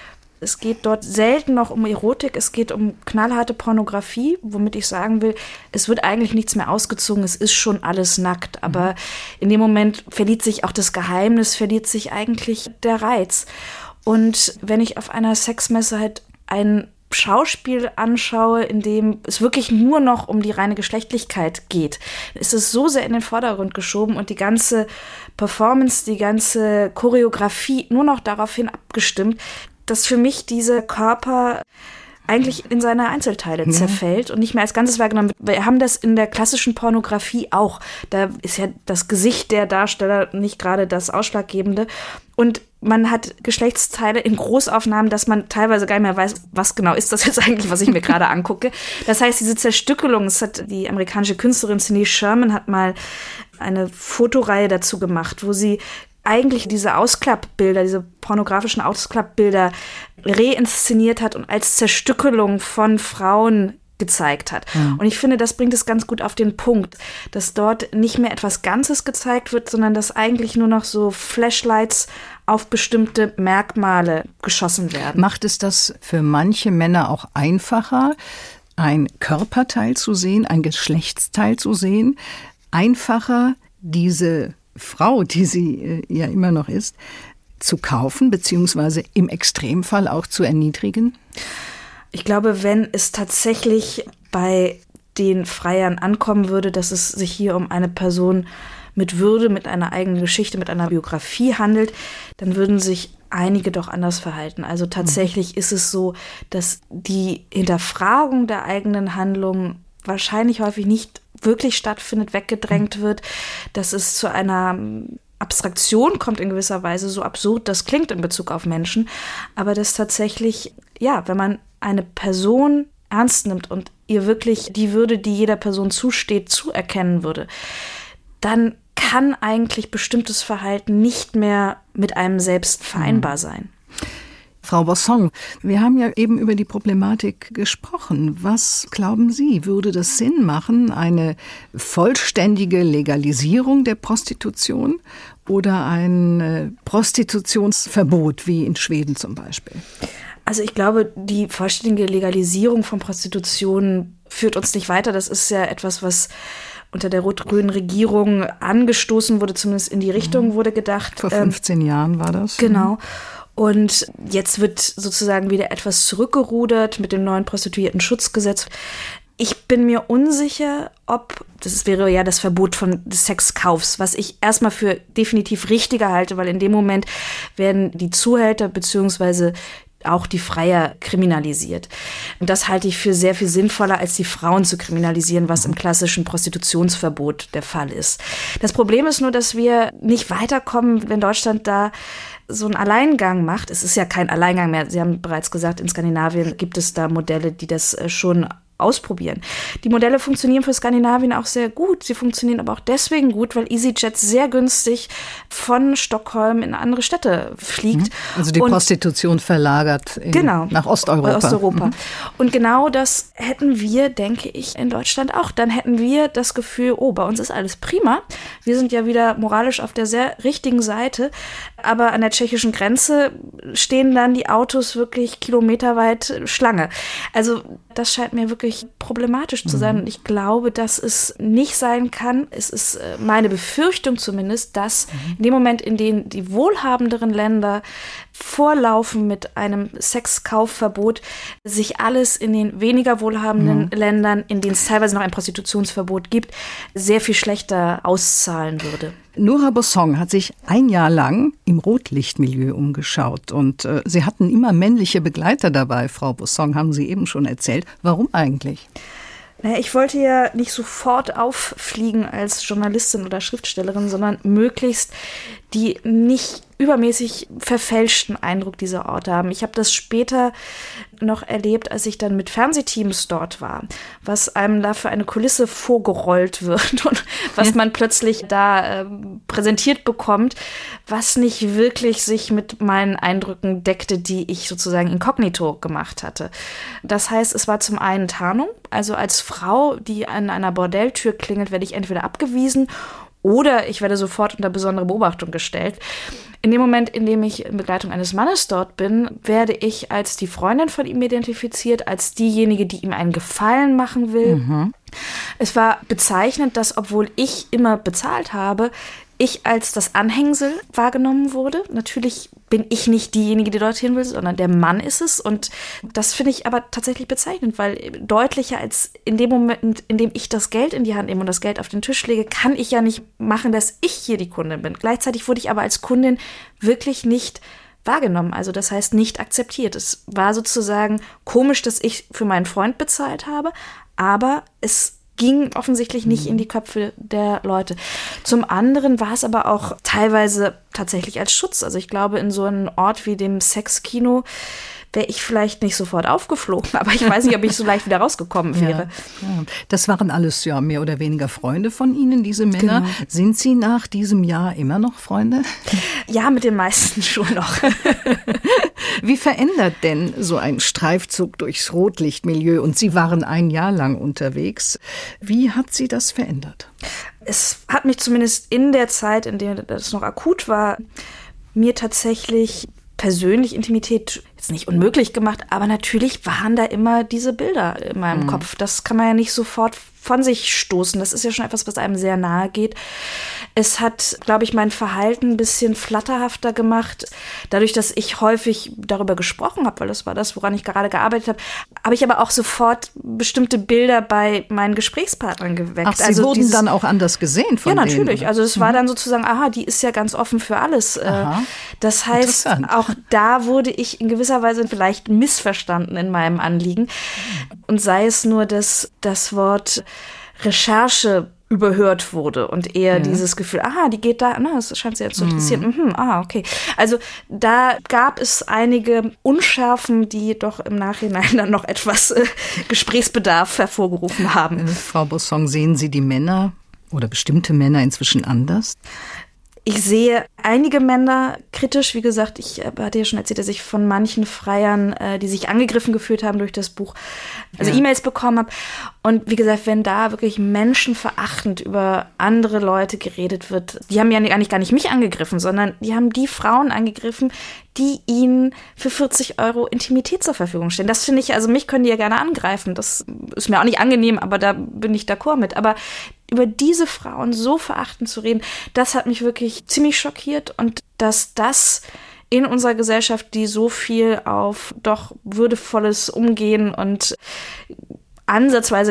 Es geht dort selten noch um Erotik, es geht um knallharte Pornografie, womit ich sagen will, es wird eigentlich nichts mehr ausgezogen, es ist schon alles nackt. Aber in dem Moment verliert sich auch das Geheimnis, verliert sich eigentlich der Reiz. Und wenn ich auf einer Sexmesse halt ein Schauspiel anschaue, in dem es wirklich nur noch um die reine Geschlechtlichkeit geht, ist es so sehr in den Vordergrund geschoben und die ganze Performance, die ganze Choreografie nur noch daraufhin abgestimmt, dass für mich dieser Körper eigentlich in seine Einzelteile zerfällt und nicht mehr als Ganzes wahrgenommen wird. Wir haben das in der klassischen Pornografie auch. Da ist ja das Gesicht der Darsteller nicht gerade das Ausschlaggebende. Und man hat Geschlechtsteile in Großaufnahmen, dass man teilweise gar nicht mehr weiß, was genau ist das jetzt eigentlich, was ich mir gerade angucke. Das heißt, diese Zerstückelung, das hat die amerikanische Künstlerin Cindy Sherman hat mal eine Fotoreihe dazu gemacht, wo sie eigentlich diese Ausklappbilder, diese pornografischen Ausklappbilder reinszeniert hat und als Zerstückelung von Frauen gezeigt hat. Und ich finde, das bringt es ganz gut auf den Punkt, dass dort nicht mehr etwas Ganzes gezeigt wird, sondern dass eigentlich nur noch so Flashlights auf bestimmte Merkmale geschossen werden. Macht es das für manche Männer auch einfacher, ein Körperteil zu sehen, ein Geschlechtsteil zu sehen, einfacher diese Frau, die sie ja immer noch ist, zu kaufen, beziehungsweise im Extremfall auch zu erniedrigen? Ich glaube, wenn es tatsächlich bei den Freiern ankommen würde, dass es sich hier um eine Person mit Würde, mit einer eigenen Geschichte, mit einer Biografie handelt, dann würden sich einige doch anders verhalten. Also tatsächlich ist es so, dass die Hinterfragung der eigenen Handlungen wahrscheinlich häufig nicht wirklich stattfindet, weggedrängt wird, dass es zu einer Abstraktion kommt in gewisser Weise, so absurd das klingt in Bezug auf Menschen, aber dass tatsächlich, ja, wenn man eine Person ernst nimmt und ihr wirklich die Würde, die jeder Person zusteht, zuerkennen würde, dann kann eigentlich bestimmtes Verhalten nicht mehr mit einem selbst vereinbar sein. Frau Bosson, wir haben ja eben über die Problematik gesprochen. Was glauben Sie, würde das Sinn machen, eine vollständige Legalisierung der Prostitution oder ein Prostitutionsverbot wie in Schweden zum Beispiel? Also ich glaube, die vollständige Legalisierung von Prostitution führt uns nicht weiter. Das ist ja etwas, was unter der rot-grünen Regierung angestoßen wurde, zumindest in die Richtung wurde gedacht. Vor 15 Jahren war das. Genau. Und jetzt wird sozusagen wieder etwas zurückgerudert mit dem neuen Prostituierten-Schutzgesetz. Ich bin mir unsicher, ob, das wäre ja das Verbot des Sexkaufs, was ich erstmal für definitiv richtiger halte, weil in dem Moment werden die Zuhälter beziehungsweise auch die Freier kriminalisiert. Und das halte ich für sehr viel sinnvoller, als die Frauen zu kriminalisieren, was im klassischen Prostitutionsverbot der Fall ist. Das Problem ist nur, dass wir nicht weiterkommen, wenn Deutschland da so einen Alleingang macht. Es ist ja kein Alleingang mehr. Sie haben bereits gesagt, in Skandinavien gibt es da Modelle, die das schon ausprobieren. Die Modelle funktionieren für Skandinavien auch sehr gut. Sie funktionieren aber auch deswegen gut, weil EasyJet sehr günstig von Stockholm in andere Städte fliegt. Also die Prostitution verlagert nach Osteuropa. Und genau das hätten wir, denke ich, in Deutschland auch. Dann hätten wir das Gefühl, bei uns ist alles prima. Wir sind ja wieder moralisch auf der sehr richtigen Seite. Aber an der tschechischen Grenze stehen dann die Autos wirklich kilometerweit Schlange. Also das scheint mir wirklich problematisch zu sein. Und ich glaube, dass es nicht sein kann. Es ist meine Befürchtung zumindest, dass in dem Moment, in dem die wohlhabenderen Länder vorlaufen mit einem Sexkaufverbot, sich alles in den weniger wohlhabenden Ländern, in denen es teilweise noch ein Prostitutionsverbot gibt, sehr viel schlechter auszahlen würde. Nora Bosson hat sich ein Jahr lang im Rotlichtmilieu umgeschaut und Sie hatten immer männliche Begleiter dabei, Frau Bosson, haben Sie eben schon erzählt. Warum eigentlich? Naja, ich wollte ja nicht sofort auffliegen als Journalistin oder Schriftstellerin, sondern möglichst die nicht übermäßig verfälschten Eindruck diese Orte haben. Ich habe das später noch erlebt, als ich dann mit Fernsehteams dort war, was einem da für eine Kulisse vorgerollt wird und was man plötzlich da präsentiert bekommt, was nicht wirklich sich mit meinen Eindrücken deckte, die ich sozusagen inkognito gemacht hatte. Das heißt, es war zum einen Tarnung, also als Frau, die an einer Bordelltür klingelt, werde ich entweder abgewiesen oder ich werde sofort unter besondere Beobachtung gestellt. In dem Moment, in dem ich in Begleitung eines Mannes dort bin, werde ich als die Freundin von ihm identifiziert, als diejenige, die ihm einen Gefallen machen will. Mhm. Es war bezeichnend, dass, obwohl ich immer bezahlt habe, ich als das Anhängsel wahrgenommen wurde. Natürlich bin ich nicht diejenige, die dorthin will, sondern der Mann ist es. Und das finde ich aber tatsächlich bezeichnend, weil deutlicher als in dem Moment, in dem ich das Geld in die Hand nehme und das Geld auf den Tisch lege, kann ich ja nicht machen, dass ich hier die Kundin bin. Gleichzeitig wurde ich aber als Kundin wirklich nicht wahrgenommen, also das heißt nicht akzeptiert. Es war sozusagen komisch, dass ich für meinen Freund bezahlt habe, aber es ging offensichtlich nicht in die Köpfe der Leute. Zum anderen war es aber auch teilweise tatsächlich als Schutz. Also ich glaube, in so einem Ort wie dem Sexkino wäre ich vielleicht nicht sofort aufgeflogen, aber ich weiß nicht, ob ich so leicht wieder rausgekommen wäre. Ja. Das waren alles ja mehr oder weniger Freunde von Ihnen, diese Männer. Genau. Sind Sie nach diesem Jahr immer noch Freunde? Ja, mit den meisten schon noch. Wie verändert denn so ein Streifzug durchs Rotlichtmilieu? Und Sie waren ein Jahr lang unterwegs. Wie hat Sie das verändert? Es hat mich zumindest in der Zeit, in der das noch akut war, mir tatsächlich persönlich Intimität jetzt nicht unmöglich gemacht, aber natürlich waren da immer diese Bilder in meinem Kopf. Das kann man ja nicht sofort von sich stoßen. Das ist ja schon etwas, was einem sehr nahe geht. Es hat, glaube ich, mein Verhalten ein bisschen flatterhafter gemacht. Dadurch, dass ich häufig darüber gesprochen habe, weil das war das, woran ich gerade gearbeitet habe, habe ich aber auch sofort bestimmte Bilder bei meinen Gesprächspartnern geweckt. Ach, Sie wurden dann auch anders gesehen von denen? Ja, natürlich. Denen, also es war dann sozusagen, aha, die ist ja ganz offen für alles. Aha. Das heißt, auch da wurde ich in gewisser Weise vielleicht missverstanden in meinem Anliegen. Und sei es nur, dass das Wort Recherche überhört wurde und eher dieses Gefühl, aha, die geht da, das scheint sie jetzt zu interessieren. Okay. Also da gab es einige Unschärfen, die doch im Nachhinein dann noch etwas Gesprächsbedarf hervorgerufen haben. Frau Bosson, sehen Sie die Männer oder bestimmte Männer inzwischen anders? Ich sehe einige Männer kritisch. Wie gesagt, ich hatte ja schon erzählt, dass ich von manchen Freiern, die sich angegriffen gefühlt haben durch das Buch, also E-Mails bekommen habe. Und wie gesagt, wenn da wirklich menschenverachtend über andere Leute geredet wird, die haben ja eigentlich gar nicht mich angegriffen, sondern die haben die Frauen angegriffen, die ihnen für 40 € Intimität zur Verfügung stehen. Das finde ich, also mich können die ja gerne angreifen. Das ist mir auch nicht angenehm, aber da bin ich d'accord mit. Aber über diese Frauen so verachtend zu reden, das hat mich wirklich ziemlich schockiert. Und dass das in unserer Gesellschaft, die so viel auf doch würdevolles Umgehen und ansatzweise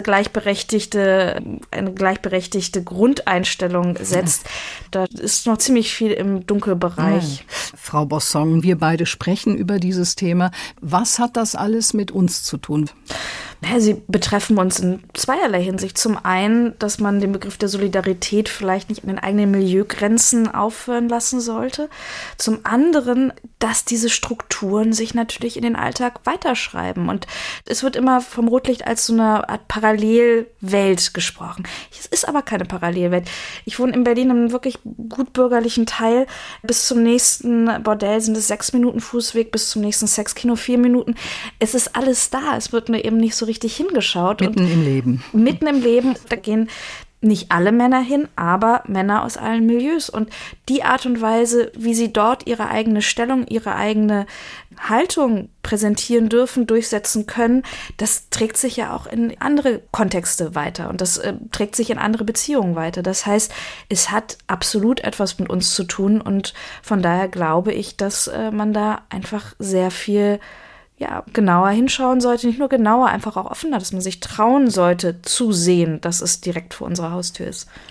eine gleichberechtigte Grundeinstellung setzt. Da ist noch ziemlich viel im Dunkelbereich. Frau Bosson, wir beide sprechen über dieses Thema. Was hat das alles mit uns zu tun? Sie betreffen uns in zweierlei Hinsicht. Zum einen, dass man den Begriff der Solidarität vielleicht nicht an den eigenen Milieugrenzen aufhören lassen sollte. Zum anderen, dass diese Strukturen sich natürlich in den Alltag weiterschreiben. Und es wird immer vom Rotlicht als so eine Art Parallelwelt gesprochen. Es ist aber keine Parallelwelt. Ich wohne in Berlin im wirklich gut bürgerlichen Teil. Bis zum nächsten Bordell sind es 6 Minuten Fußweg, bis zum nächsten Sexkino 4 Minuten. Es ist alles da. Es wird nur eben nicht so richtig hingeschaut. Mitten im Leben. Mitten im Leben. Da gehen nicht alle Männer hin, aber Männer aus allen Milieus. Und die Art und Weise, wie sie dort ihre eigene Stellung, ihre eigene Haltung präsentieren dürfen, durchsetzen können, das trägt sich ja auch in andere Kontexte weiter und das trägt sich in andere Beziehungen weiter. Das heißt, es hat absolut etwas mit uns zu tun und von daher glaube ich, dass man da einfach sehr viel genauer hinschauen sollte, nicht nur genauer, einfach auch offener, dass man sich trauen sollte zu sehen, dass es direkt vor unserer Haustür ist.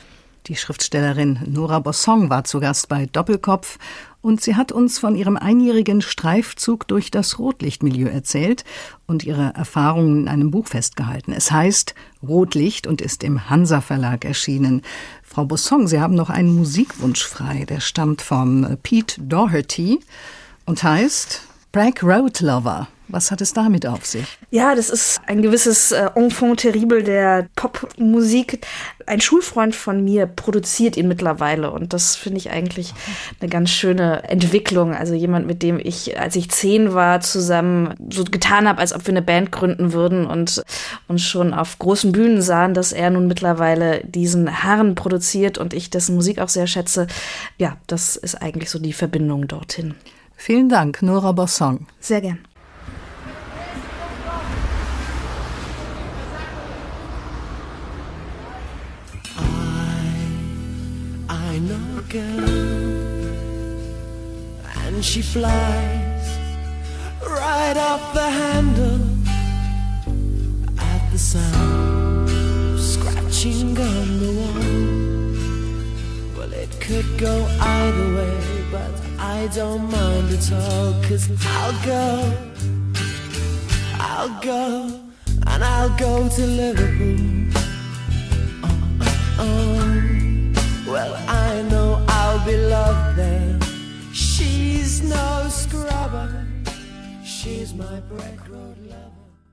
Die Schriftstellerin Nora Bossong war zu Gast bei Doppelkopf und sie hat uns von ihrem einjährigen Streifzug durch das Rotlichtmilieu erzählt und ihre Erfahrungen in einem Buch festgehalten. Es heißt Rotlicht und ist im Hansa Verlag erschienen. Frau Bossong, Sie haben noch einen Musikwunsch frei, der stammt von Pete Doherty und heißt Bragg Road Lover. Was hat es damit auf sich? Ja, das ist ein gewisses Enfant terrible der Popmusik. Ein Schulfreund von mir produziert ihn mittlerweile und das finde ich eigentlich eine ganz schöne Entwicklung. Also jemand, mit dem ich, als ich 10 war, zusammen so getan habe, als ob wir eine Band gründen würden und uns schon auf großen Bühnen sahen, dass er nun mittlerweile diesen Herrn produziert und ich dessen Musik auch sehr schätze. Ja, das ist eigentlich so die Verbindung dorthin. Vielen Dank, Nora Bossong. Sehr gern. I know a girl, and she flies right off the handle at the sound of scratching on the wall. Well, it could go either way, but I don't mind at all, 'cause I'll go, and I'll go to Liverpool. Well, I know I'll be loved there. She's no scrubber, she's my Bragg Road lover.